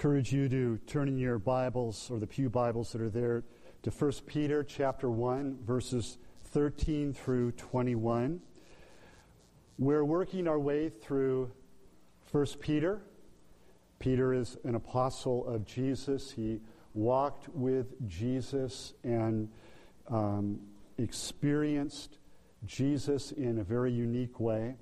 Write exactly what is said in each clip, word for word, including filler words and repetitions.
encourage you to turn in your Bibles or the pew Bibles that are there to First Peter chapter one, verses thirteen through twenty-one. We're working our way through First Peter. Peter is an apostle of Jesus. He walked with Jesus and um, experienced Jesus in a very unique way.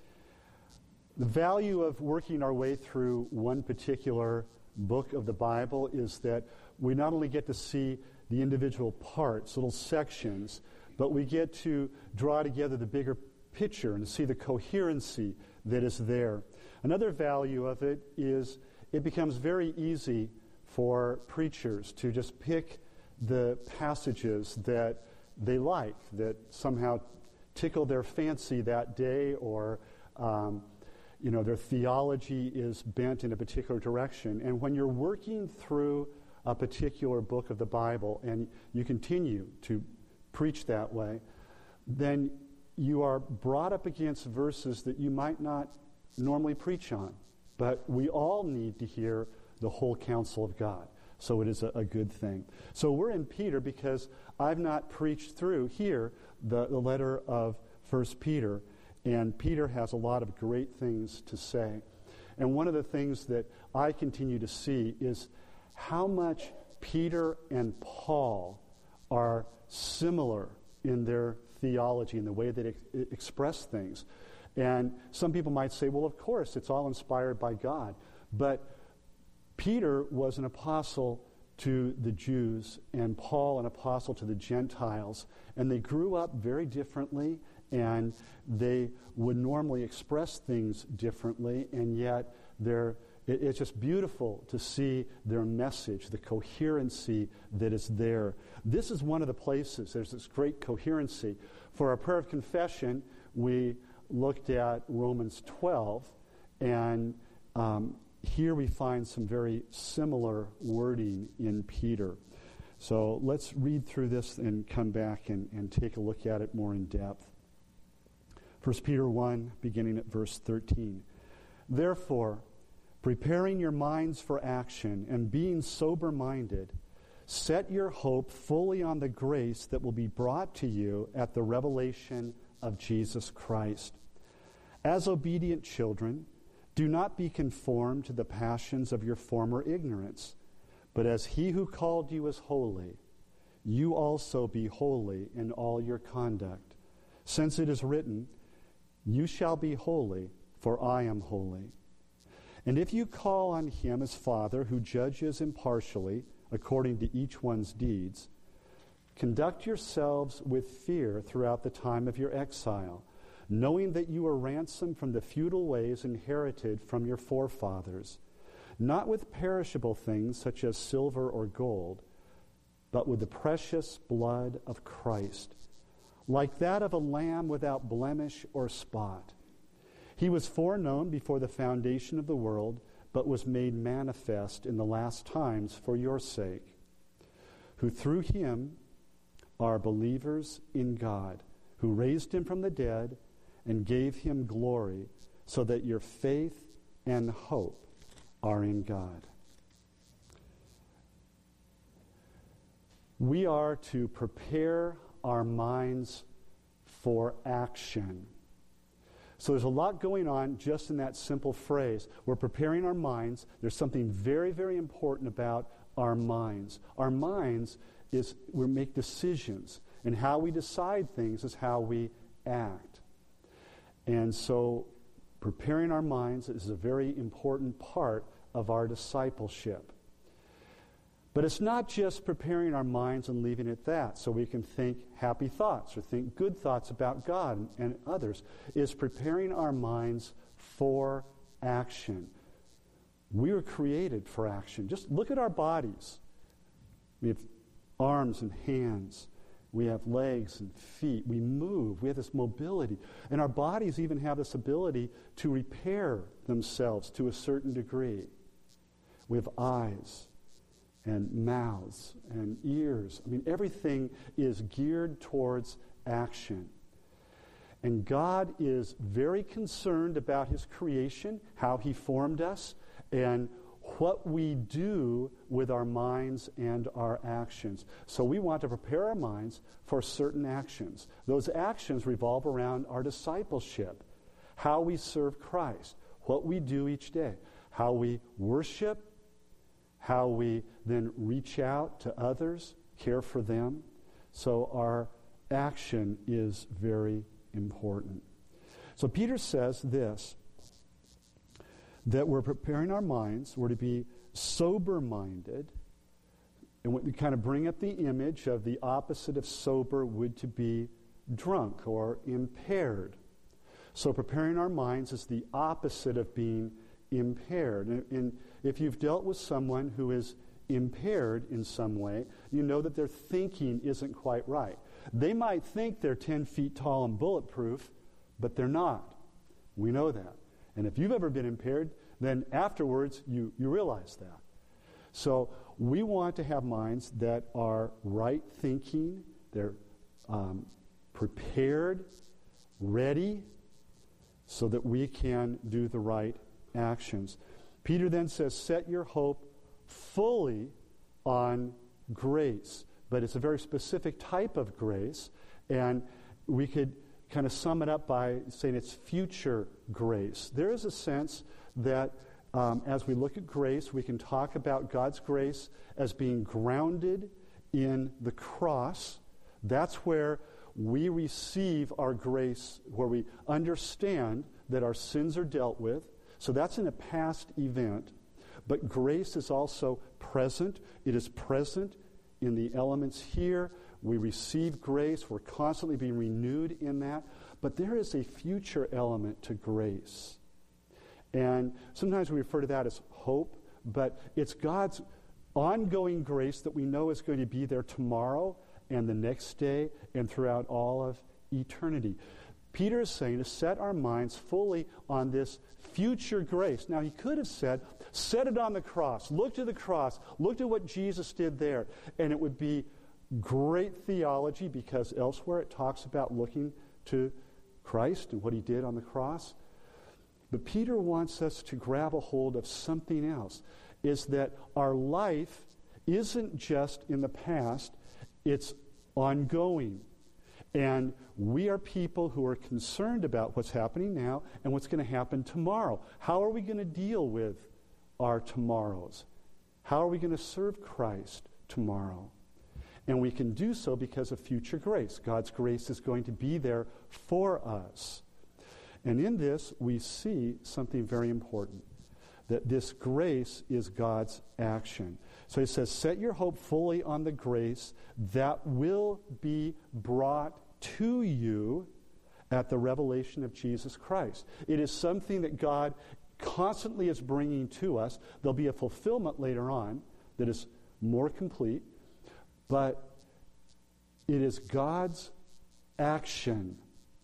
The value of working our way through one particular book of the Bible is that we not only get to see the individual parts, little sections, but we get to draw together the bigger picture and to see the coherency that is there. Another value of it is it becomes very easy for preachers to just pick the passages that they like, that somehow tickle their fancy that day, or um, you know, their theology is bent in a particular direction. And when you're working through a particular book of the Bible and you continue to preach that way, then you are brought up against verses that you might not normally preach on. But we all need to hear the whole counsel of God. So it is a, a good thing. So we're in Peter because I've not preached through here the, the letter of First Peter. And Peter has a lot of great things to say. And one of the things that I continue to see is how much Peter and Paul are similar in their theology, in the way they ex- express things. And some people might say, well, of course, it's all inspired by God. But Peter was an apostle to the Jews, and Paul an apostle to the Gentiles. And they grew up very differently, and they would normally express things differently, and yet they're, it, it's just beautiful to see their message, the coherency that is there. This is one of the places there's this great coherency. For our prayer of confession, we looked at Romans twelve, and um, here we find some very similar wording in Peter. So let's read through this and come back and, and take a look at it more in depth. First Peter one, beginning at verse thirteen. Therefore, preparing your minds for action and being sober-minded, set your hope fully on the grace that will be brought to you at the revelation of Jesus Christ. As obedient children, do not be conformed to the passions of your former ignorance, but as he who called you is holy, you also be holy in all your conduct. Since it is written, you shall be holy, for I am holy. And if you call on him as Father, who judges impartially according to each one's deeds, conduct yourselves with fear throughout the time of your exile, knowing that you are ransomed from the futile ways inherited from your forefathers, not with perishable things such as silver or gold, but with the precious blood of Christ, like that of a lamb without blemish or spot. He was foreknown before the foundation of the world, but was made manifest in the last times for your sake, who through him are believers in God, who raised him from the dead and gave him glory, so that your faith and hope are in God. We are to prepare our minds for action. So there's a lot going on just in that simple phrase. We're preparing our minds. There's something very, very important about our minds. Our minds is we make decisions, and how we decide things is how we act. And so preparing our minds is a very important part of our discipleship. But it's not just preparing our minds and leaving it at that so we can think happy thoughts or think good thoughts about God and, and others. It's preparing our minds for action. We were created for action. Just look at our bodies. We have arms and hands. We have legs and feet. We move. We have this mobility. And our bodies even have this ability to repair themselves to a certain degree. We have eyes and mouths and ears. I mean, everything is geared towards action. And God is very concerned about his creation, how he formed us, and what we do with our minds and our actions. So we want to prepare our minds for certain actions. Those actions revolve around our discipleship, how we serve Christ, what we do each day, how we worship, how we then reach out to others, care for them. So our action is very important. So Peter says this, that we're preparing our minds, we're to be sober-minded, and we kind of bring up the image of the opposite of sober would to be drunk or impaired. So preparing our minds is the opposite of being impaired. And, and if you've dealt with someone who is impaired in some way, you know that their thinking isn't quite right. They might think they're ten feet tall and bulletproof, but they're not. We know that. And if you've ever been impaired, then afterwards you, you realize that. So we want to have minds that are right thinking, they're um, prepared, ready, so that we can do the right actions. Peter then says, set your hope fully on grace. But it's a very specific type of grace, and we could kind of sum it up by saying it's future grace. There is a sense that um, as we look at grace, we can talk about God's grace as being grounded in the cross. That's where we receive our grace, where we understand that our sins are dealt with. So that's in a past event. But grace is also present. It is present in the elements here. We receive grace. We're constantly being renewed in that. But there is a future element to grace. And sometimes we refer to that as hope, but it's God's ongoing grace that we know is going to be there tomorrow and the next day and throughout all of eternity. Peter is saying to set our minds fully on this future grace. Now, he could have said, set it on the cross. Look to the cross. Look to what Jesus did there. And it would be great theology, because elsewhere it talks about looking to Christ and what he did on the cross. But Peter wants us to grab a hold of something else, is that our life isn't just in the past, it's ongoing. And we are people who are concerned about what's happening now and what's going to happen tomorrow. How are we going to deal with our tomorrows? How are we going to serve Christ tomorrow? And we can do so because of future grace. God's grace is going to be there for us. And in this, we see something very important, that this grace is God's action. So he says, set your hope fully on the grace that will be brought to you at the revelation of Jesus Christ. It is something that God constantly is bringing to us. There'll be a fulfillment later on that is more complete, but it is God's action.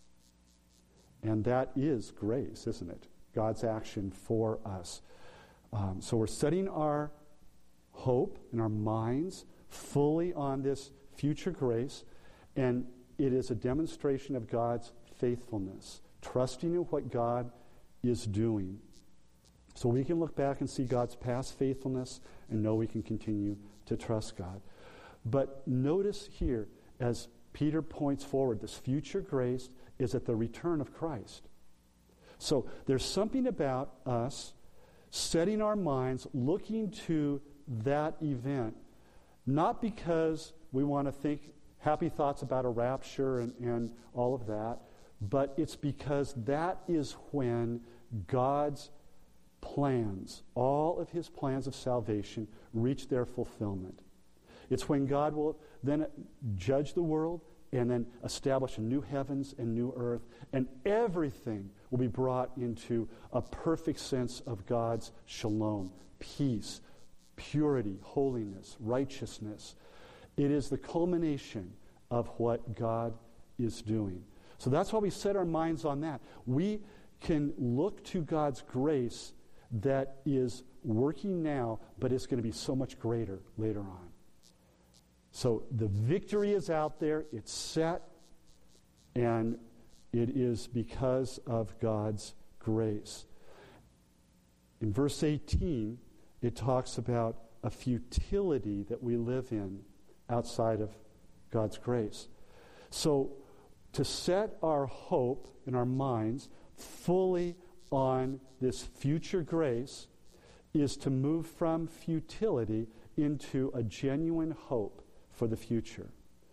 And that is grace, isn't it? God's action for us. Um, so we're setting our hope and our minds fully on this future grace, and it is a demonstration of God's faithfulness, trusting in what God is doing. So we can look back and see God's past faithfulness and know we can continue to trust God. But notice here, as Peter points forward, this future grace is at the return of Christ. So there's something about us setting our minds, looking to that event, not because we want to think happy thoughts about a rapture and, and all of that, but it's because that is when God's plans, all of his plans of salvation, reach their fulfillment. It's when God will then judge the world and then establish a new heavens and new earth, and everything will be brought into a perfect sense of God's shalom, peace, purity, holiness, righteousness. It is the culmination of what God is doing. So that's why we set our minds on that. We can look to God's grace that is working now, but it's going to be so much greater later on. So the victory is out there, it's set, and it is because of God's grace. In verse eighteen, it talks about a futility that we live in outside of God's grace. So to set our hope in our minds fully on this future grace is to move from futility into a genuine hope for the future.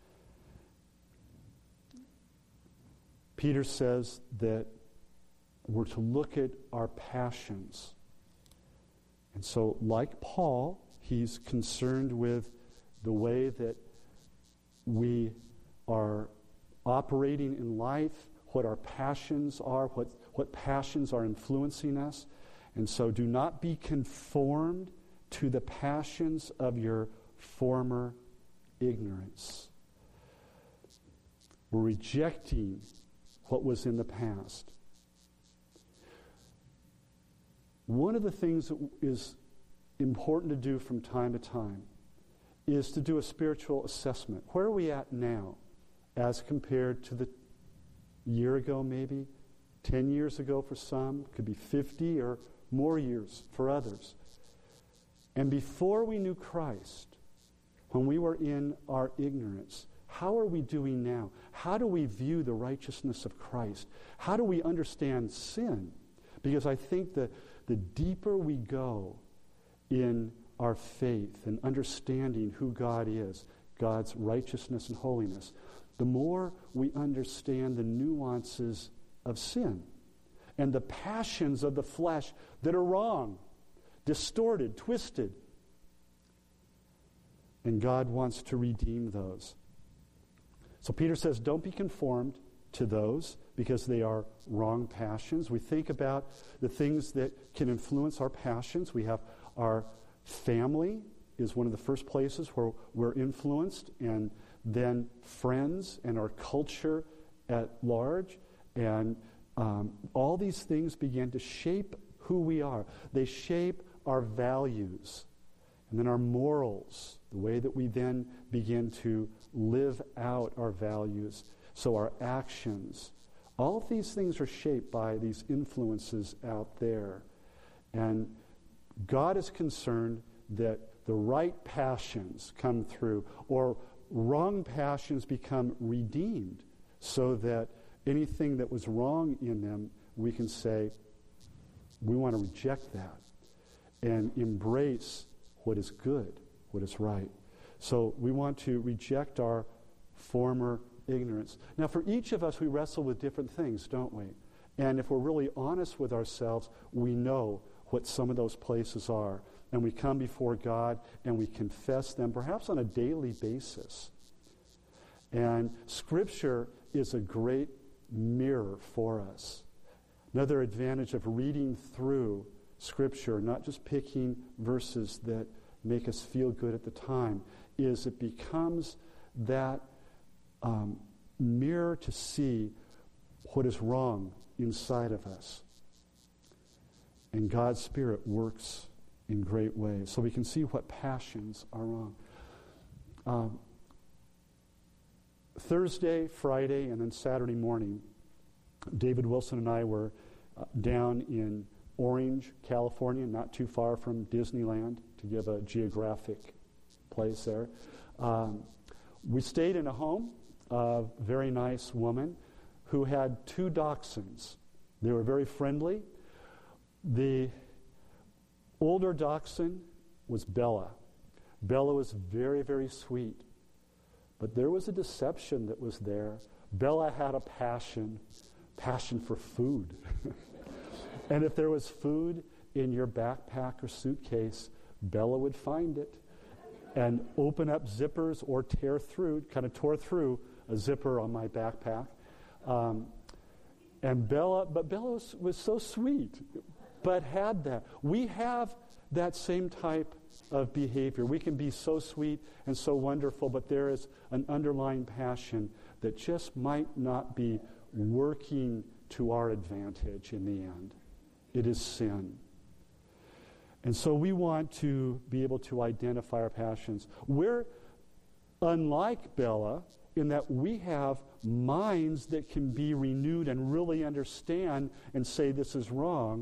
Peter says that we're to look at our passions. And so, like Paul, he's concerned with the way that we are operating in life, what our passions are, what, what passions are influencing us. And so do not be conformed to the passions of your former ignorance. We're rejecting what was in the past. One of the things that is important to do from time to time is to do a spiritual assessment. Where are we at now as compared to the year ago maybe, ten years ago for some, could be fifty or more years for others. And before we knew Christ, when we were in our ignorance, how are we doing now? How do we view the righteousness of Christ? How do we understand sin? Because I think that the deeper we go in our faith and understanding who God is, God's righteousness and holiness, the more we understand the nuances of sin and the passions of the flesh that are wrong, distorted, twisted. And God wants to redeem those. So Peter says, don't be conformed to those because they are wrong passions. We think about the things that can influence our passions. We have our family is one of the first places where we're influenced, and then friends and our culture at large. And um, all these things begin to shape who we are. They shape our values and then our morals, the way that we then begin to live out our values. So our actions, all of these things are shaped by these influences out there. And God is concerned that the right passions come through, or wrong passions become redeemed, so that anything that was wrong in them, we can say, we want to reject that and embrace what is good, what is right. So we want to reject our former ignorance. Now, for each of us, we wrestle with different things, don't we? And if we're really honest with ourselves, we know what some of those places are. And we come before God and we confess them, perhaps on a daily basis. And Scripture is a great mirror for us. Another advantage of reading through Scripture, not just picking verses that make us feel good at the time, is it becomes that um, mirror to see what is wrong inside of us. And God's Spirit works in great ways. So we can see what passions are wrong. Um, Thursday, Friday, and then Saturday morning, David Wilson and I were uh, down in Orange, California, not too far from Disneyland, to give a geographic place there. Um, we stayed in a home of a very nice woman who had two dachshunds. They were very friendly. The older dachshund was Bella. Bella was very, very sweet. But there was a deception that was there. Bella had a passion, passion for food. And if there was food in your backpack or suitcase, Bella would find it and open up zippers or tear through, kind of tore through a zipper on my backpack. Um, and Bella, but Bella was, was so sweet, but had that. We have that same type of behavior. We can be so sweet and so wonderful, but there is an underlying passion that just might not be working to our advantage in the end. It is sin. And so we want to be able to identify our passions. We're unlike Bella in that we have minds that can be renewed and really understand and say this is wrong.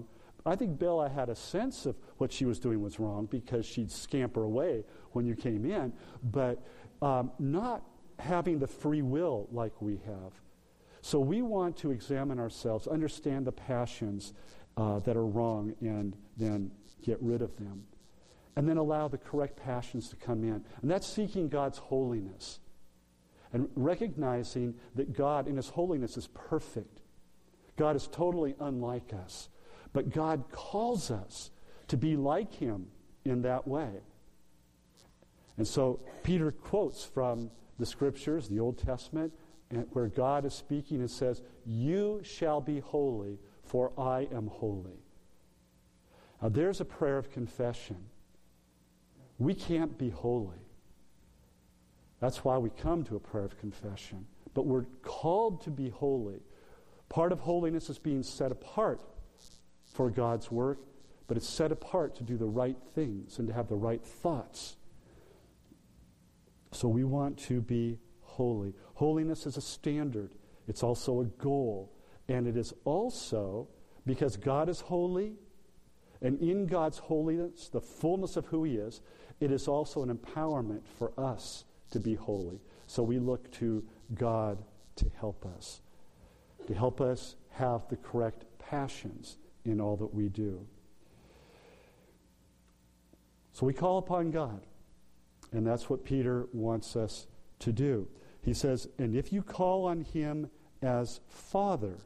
I think Bella had a sense of what she was doing was wrong because she'd scamper away when you came in, but um, not having the free will like we have. So we want to examine ourselves, understand the passions uh, that are wrong, and then get rid of them. And then allow the correct passions to come in. And that's seeking God's holiness. And recognizing that God in His holiness is perfect. God is totally unlike us. But God calls us to be like Him in that way. And so Peter quotes from the Scriptures, the Old Testament, and where God is speaking and says, "You shall be holy, for I am holy." Now there's a prayer of confession. We can't be holy. That's why we come to a prayer of confession. But we're called to be holy. Part of holiness is being set apart for God's work, but it's set apart to do the right things and to have the right thoughts. So we want to be holy. Holiness is a standard. It's also a goal. And it is also, because God is holy, and in God's holiness, the fullness of who He is, it is also an empowerment for us to be holy. So we look to God to help us, to help us have the correct passions in all that we do. So we call upon God, and that's what Peter wants us to do. He says, and if you call on Him as Father,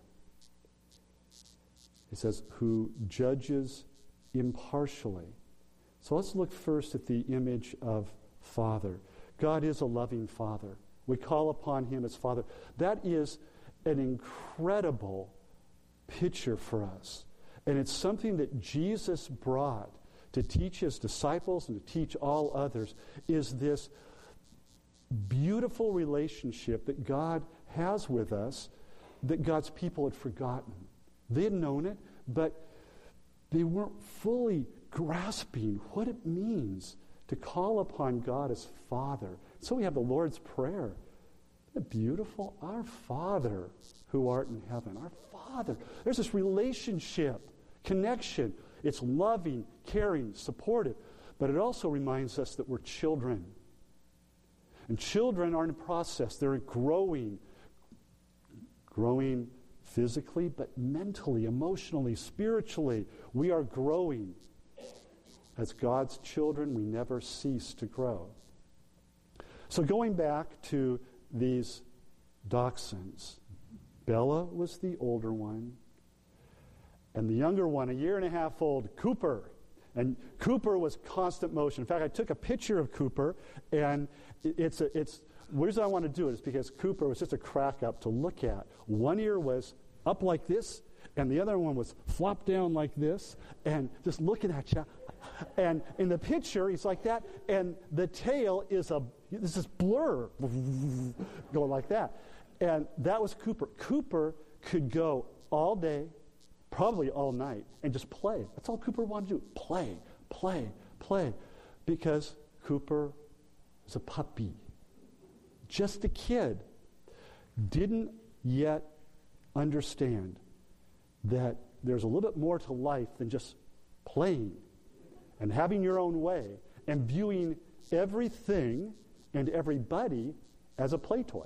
he says, who judges impartially. So let's look first at the image of Father. God is a loving Father. We call upon Him as Father. That is an incredible picture for us. And it's something that Jesus brought to teach His disciples and to teach all others, is this beautiful relationship that God has with us that God's people had forgotten. They had known it, but they weren't fully grasping what it means to call upon God as Father. So we have the Lord's Prayer. Isn't it beautiful? Our Father who art in heaven. Our Father. There's this relationship, connection. It's loving, caring, supportive. But it also reminds us that we're children. And children are in a process. They're growing. Growing physically, but mentally, emotionally, spiritually. We are growing. As God's children, we never cease to grow. So going back to these dachshunds, Bella was the older one, and the younger one, a year and a half old, Cooper. And Cooper was constant motion. In fact, I took a picture of Cooper, and it's a, it's the reason I want to do it is because Cooper was just a crack up to look at. One ear was up like this, and the other one was flopped down like this, and just looking at you. And in the picture, he's like that, and the tail is a this is blur going like that. And that was Cooper. Cooper could go all day, probably all night, and just play. That's all Cooper wanted to do. Play, play, play. Because Cooper was a puppy. Just a kid. Didn't yet understand that there's a little bit more to life than just playing and having your own way and viewing everything and everybody as a play toy.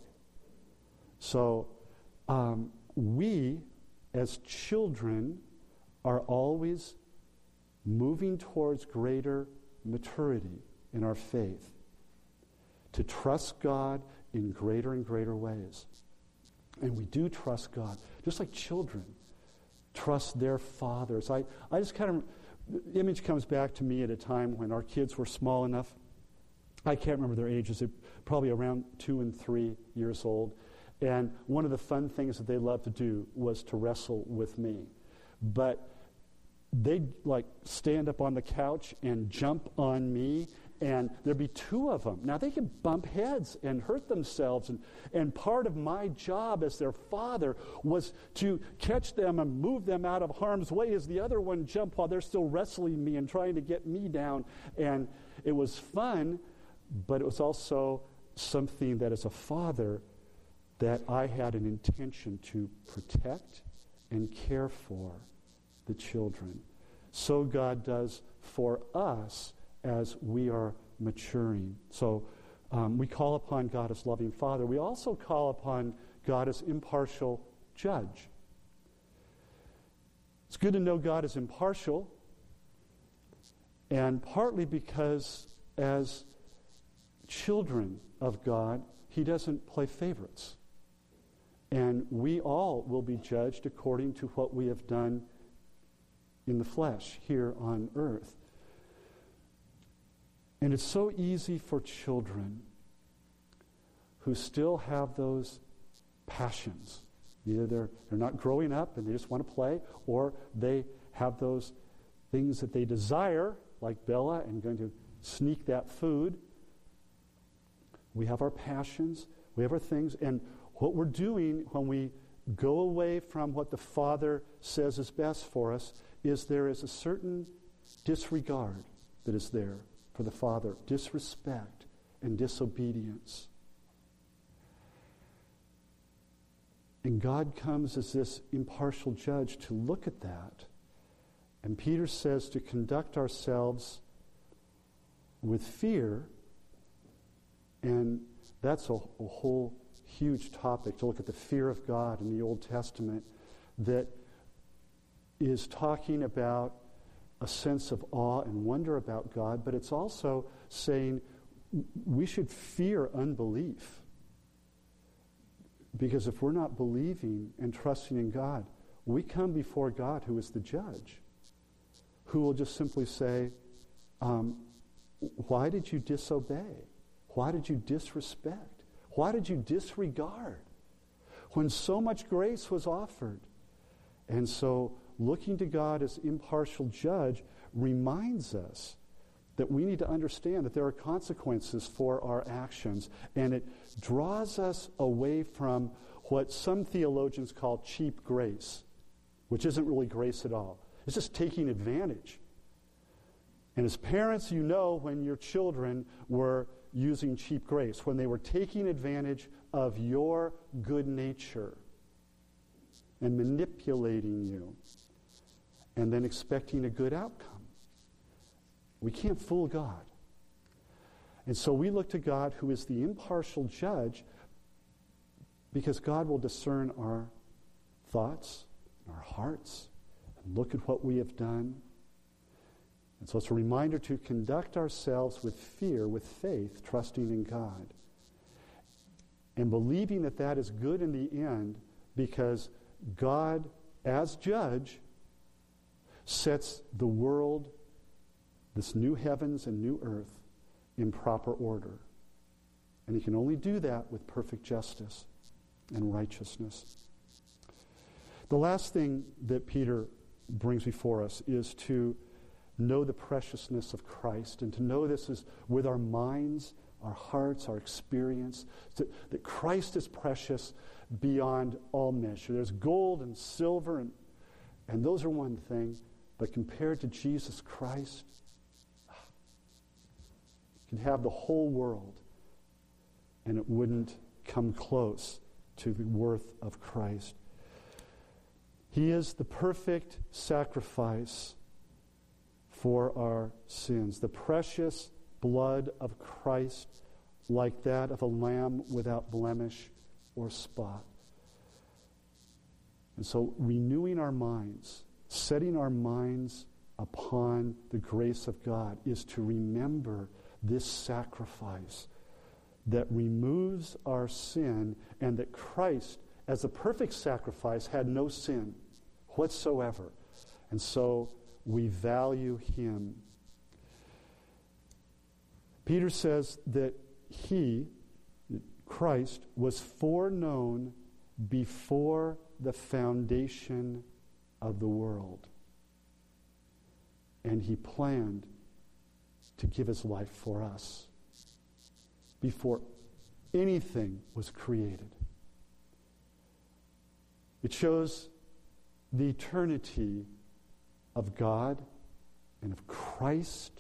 So um, we, as children, are always moving towards greater maturity in our faith, to trust God in greater and greater ways. And we do trust God, just like children trust their fathers. I, I just kind of, the image comes back to me at a time when our kids were small enough. I can't remember their ages. They're probably around two and three years old. And one of the fun things that they loved to do was to wrestle with me. But they'd like stand up on the couch and jump on me, and there'd be two of them. Now, they could bump heads and hurt themselves, and, and part of my job as their father was to catch them and move them out of harm's way as the other one jumped while they're still wrestling me and trying to get me down. And it was fun, but it was also something that as a father that I had an intention to protect and care for the children. so God does for us as we are maturing. So um, we call upon God as loving Father. We also call upon God as impartial judge. It's good to know God is impartial, and partly because as children of God, He doesn't play favorites. And we all will be judged according to what we have done in the flesh here on earth. And it's so easy for children who still have those passions. Either they're, they're not growing up and they just want to play, or they have those things that they desire, like Bella, and going to sneak that food. We have our passions, we have our things, and what we're doing when we go away from what the Father says is best for us is there is a certain disregard that is there for the Father, disrespect and disobedience. And God comes as this impartial judge to look at that. And Peter says to conduct ourselves with fear, and that's a, a whole huge topic, to look at the fear of God in the Old Testament, that is talking about a sense of awe and wonder about God, but it's also saying we should fear unbelief. Because if we're not believing and trusting in God, we come before God, who is the judge, who will just simply say, um, why did you disobey? Why did you disrespect? Why did you disregard when so much grace was offered? And so looking to God as impartial judge reminds us that we need to understand that there are consequences for our actions, and it draws us away from what some theologians call cheap grace, which isn't really grace at all. It's just taking advantage. And as parents, you know when your children were using cheap grace, when they were taking advantage of your good nature and manipulating you and then expecting a good outcome. We can't fool God. And so we look to God, who is the impartial judge, because God will discern our thoughts, our hearts, and look at what we have done. And so it's a reminder to conduct ourselves with fear, with faith, trusting in God, and believing that that is good in the end, because God, as judge, sets the world, this new heavens and new earth, in proper order. And He can only do that with perfect justice and righteousness. The last thing that Peter brings before us is to know the preciousness of Christ, and to know this is with our minds, our hearts, our experience, to, that Christ is precious beyond all measure. There's gold and silver, and, and those are one thing, but compared to Jesus Christ, you can have the whole world, and it wouldn't come close to the worth of Christ. He is the perfect sacrifice for our sins. The precious blood of Christ, like that of a lamb without blemish or spot. And so renewing our minds, setting our minds upon the grace of God, is to remember this sacrifice that removes our sin, and that Christ, as a perfect sacrifice, had no sin whatsoever. And so we value Him. Peter says that He, Christ, was foreknown before the foundation of the world. And He planned to give His life for us before anything was created. It shows the eternity of God and of Christ,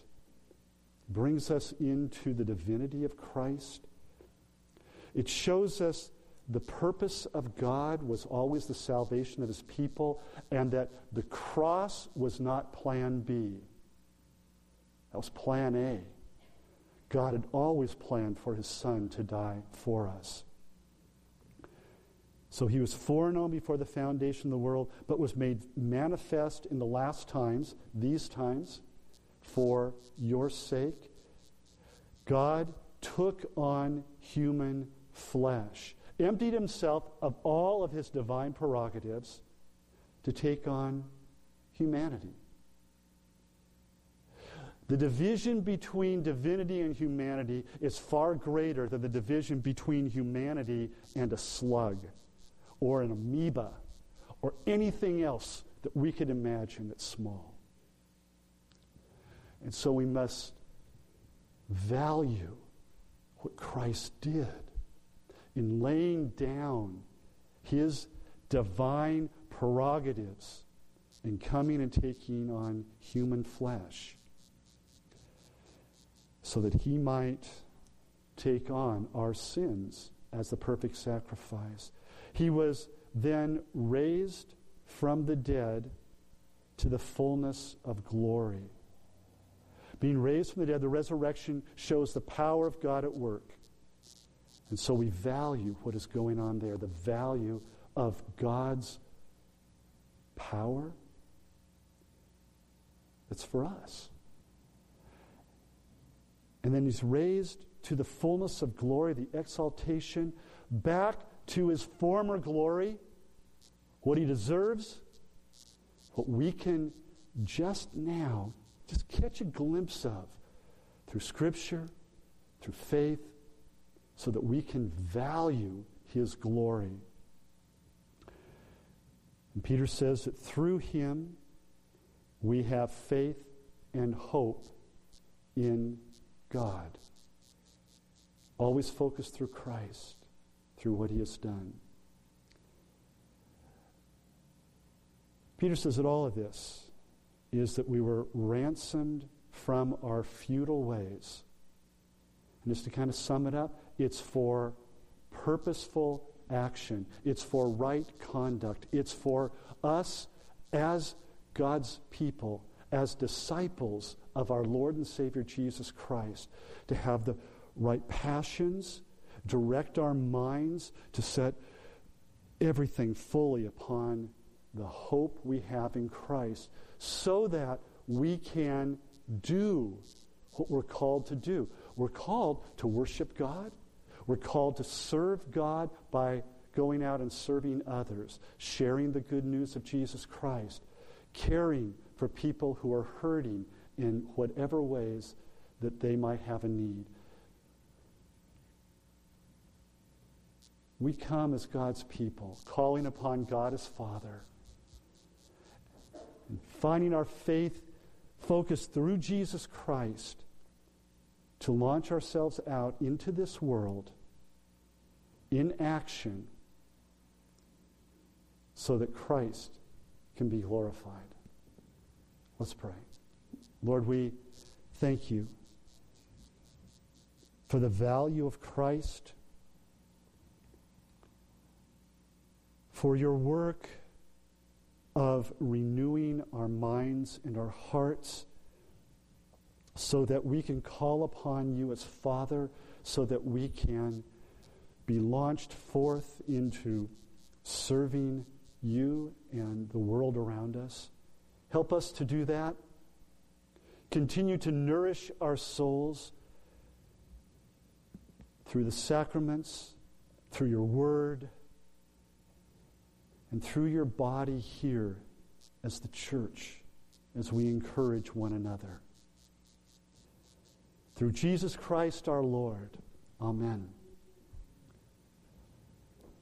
brings us into the divinity of Christ. It shows us the purpose of God was always the salvation of his people, and that the cross was not plan B. That was plan A. God had always planned for his Son to die for us. So he was foreknown before the foundation of the world, but was made manifest in the last times, these times, for your sake. God took on human flesh, emptied himself of all of his divine prerogatives to take on humanity. The division between divinity and humanity is far greater than the division between humanity and a slug or an amoeba or anything else that we could imagine that's small. And so we must value what Christ did in laying down his divine prerogatives and coming and taking on human flesh so that he might take on our sins as the perfect sacrifice. He was then raised from the dead to the fullness of glory. Being raised from the dead, the resurrection shows the power of God at work. And so we value what is going on there, the value of God's power that's for us. And then he's raised to the fullness of glory, the exaltation, back to his former glory, what he deserves, what we can just now just catch a glimpse of through Scripture, through faith, so that we can value his glory. And Peter says that through him we have faith and hope in God. Always focused through Christ, through what he has done. Peter says that all of this is that we were ransomed from our futile ways. And just to kind of sum it up, it's for purposeful action. It's for right conduct. It's for us as God's people, as disciples of our Lord and Savior Jesus Christ, to have the right passions, direct our minds to set everything fully upon the hope we have in Christ, so that we can do what we're called to do. We're called to worship God. We're called to serve God by going out and serving others, sharing the good news of Jesus Christ, caring for people who are hurting in whatever ways that they might have a need. We come as God's people, calling upon God as Father, and finding our faith focused through Jesus Christ to launch ourselves out into this world in action so that Christ can be glorified. Let's pray. Lord, we thank you for the value of Christ, for your work of renewing our minds and our hearts so that we can call upon you as Father, so that we can be launched forth into serving you and the world around us. Help us to do that. Continue to nourish our souls through the sacraments, through your word, and through your body here as the church, as we encourage one another. Through Jesus Christ our Lord. Amen.